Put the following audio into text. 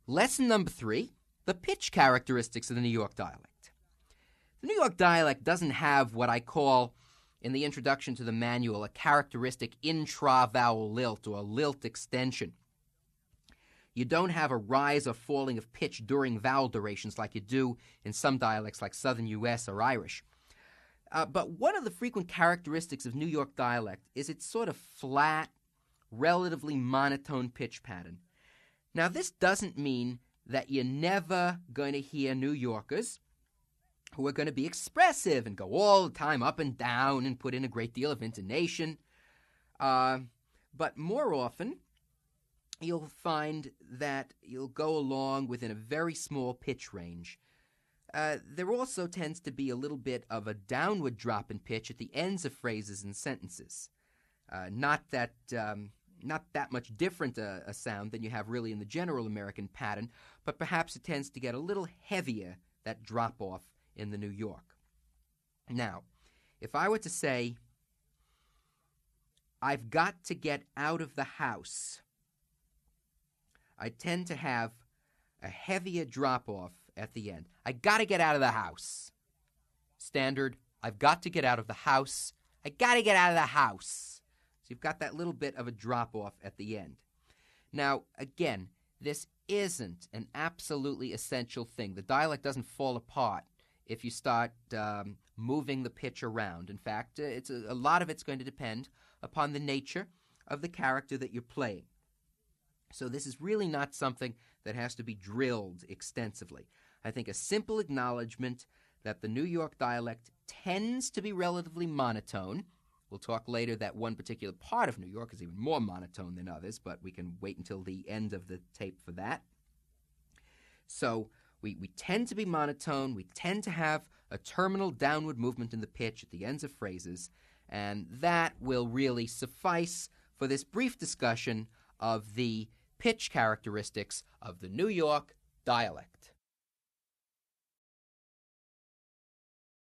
Lesson number 3, the pitch characteristics of the New York dialect. The New York dialect doesn't have what I call, in the introduction to the manual, a characteristic intravowel lilt or lilt extension. You don't have a rise or falling of pitch during vowel durations like you do in some dialects like Southern U.S. or Irish. But one of the frequent characteristics of New York dialect is its sort of flat, relatively monotone pitch pattern. Now, this doesn't mean that you're never going to hear New Yorkers who are going to be expressive and go all the time up and down and put in a great deal of intonation. But more often, you'll find that you'll go along within a very small pitch range. There also tends to be a little bit of a downward drop in pitch at the ends of phrases and sentences. Not that much different a sound than you have really in the general American pattern, but perhaps it tends to get a little heavier, that drop-off in the New York. Now, if I were to say, I've got to get out of the house, I tend to have a heavier drop-off at the end. I got to get out of the house. Standard, I've got to get out of the house. I got to get out of the house. So you've got that little bit of a drop-off at the end. Now, again, this isn't an absolutely essential thing. The dialect doesn't fall apart if you start moving the pitch around. In fact, a lot of it's going to depend upon the nature of the character that you're playing. So this is really not something that has to be drilled extensively. I think a simple acknowledgement that the New York dialect tends to be relatively monotone. We'll talk later that one particular part of New York is even more monotone than others, but we can wait until the end of the tape for that. So we tend to be monotone. We tend to have a terminal downward movement in the pitch at the ends of phrases, and that will really suffice for this brief discussion of the pitch characteristics of the New York dialect.